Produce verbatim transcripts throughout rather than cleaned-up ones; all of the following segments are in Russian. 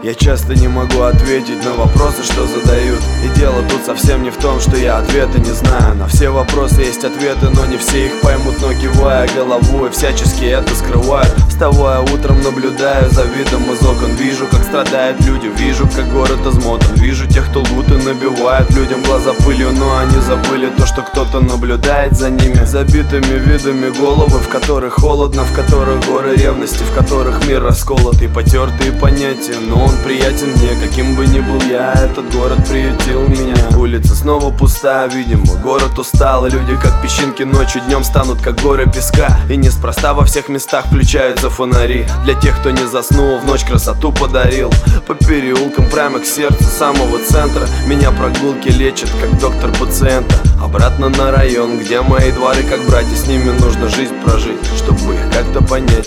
Я часто не могу ответить на вопросы, что задают. И дело тут совсем не в том, что я ответа не знаю. На все вопросы есть ответы, но не все их поймут. Но кивая головой, всячески это скрываю. Вставая утром, наблюдаю за видом из окон. Вижу, как страдают люди, вижу, как город измотан. Вижу тех, кто лгут и набивают людям глаза пылью. Но они забыли то, что кто-то наблюдает за ними. Забитыми видами головы, в которых холодно, в которых горы ревности, в которых мир расколот и потертые понятия. Но он приятен мне, каким бы ни был я, этот город приютил меня. Улица снова пуста, видимо, город устал. И люди, как песчинки, ночью днем станут, как горы песка. И неспроста во всех местах включаются фонари. Для тех, кто не заснул, в ночь красоту подарил. По переулкам прямо к сердцу самого центра меня прогулки лечат, как доктор пациента. Обратно на район, где мои дворы как братья. С ними нужно жизнь прожить, чтобы их как-то понять.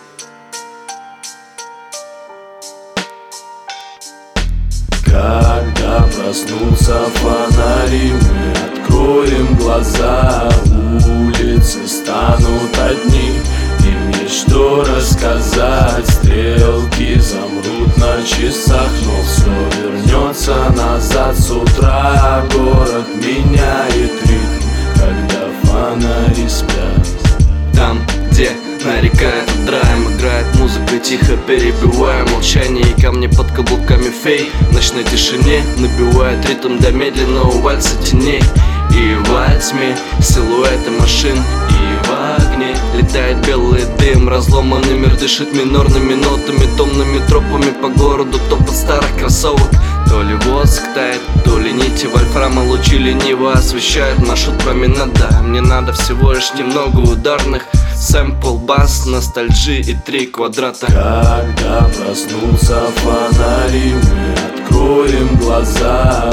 Когда проснутся фонари, мы откроем глаза. Улицы станут одни, им есть что рассказать. Стрелки замрут на часах, но все вернется назад с утра. Город меняет ритм, когда фонари спят. Там, где нарекает драйм, играет музыка, тихо перебивая молчание и камни под каблуками фей. В ночной тишине набивает ритм до медленного вальса теней. И во тьме силуэты машин, и в огне летает белый дым. Разломанный мир дышит минорными нотами, томными тропами по городу, топот старых кроссовок. То ли воск тает, то ли нити вольфрама, лучи лениво освещают маршрут променада. Мне надо всего лишь немного ударных, сэмпл, бас, ностальжи и три квадрата. Когда проснутся фонари, мы откроем глаза.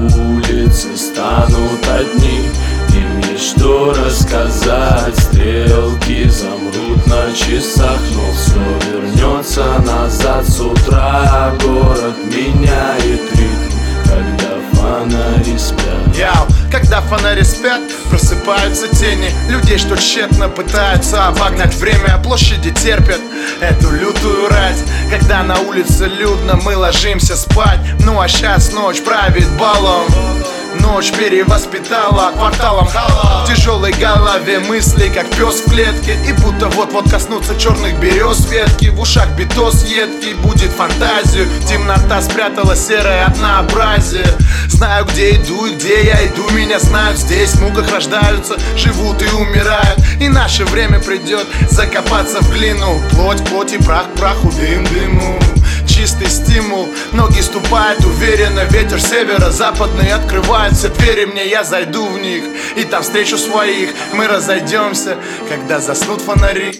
Улицы станут одни, им есть что рассказать. Стрелки замрут на часах, но все вернется назад с утра. Город меняет ритм, когда фонари спят. Яу, когда фонари спят, просыпаются тени людей, что тщетно пытаются обогнать время. Площади терпят эту лютую рать. Когда на улице людно, мы ложимся спать. Ну а сейчас ночь правит балом. Ночь перевоспитала кварталом. В тяжелой голове мысли, как пес в клетке. И будто вот-вот коснутся черных берез ветки. В ушах битос едкий, будет фантазию. Темнота спрятала серое однообразие. Знаю, где иду и где я иду. Меня знают здесь, в муках рождаются, живут и умирают. И наше время придет закопаться в глину. Плоть, плоть и прах, праху, дым, дыму. Чистый стимул, ноги ступают уверенно. Ветер северо-западный открывает все двери мне, я зайду в них и там встречу своих. Мы разойдемся, когда заснут фонари.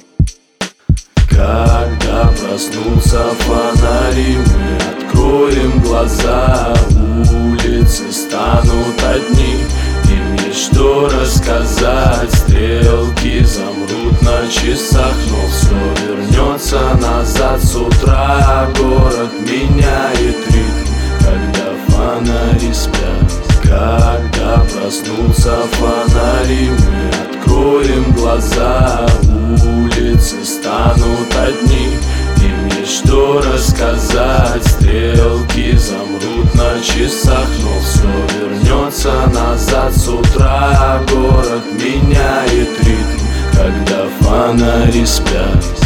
Когда проснутся фонари, мы откроем глаза. Улицы станут одни, им есть что рассказать. Стрелки замрут на часах, но все вернется назад с утра. Город меняет ритм, когда фонари спят. Когда проснутся фонари, мы откроем глаза. Улицы станут одни, им есть что рассказать. Стрелки замрут на часах, но все вернется назад с утра. Город меняет ритм, когда фонари спят.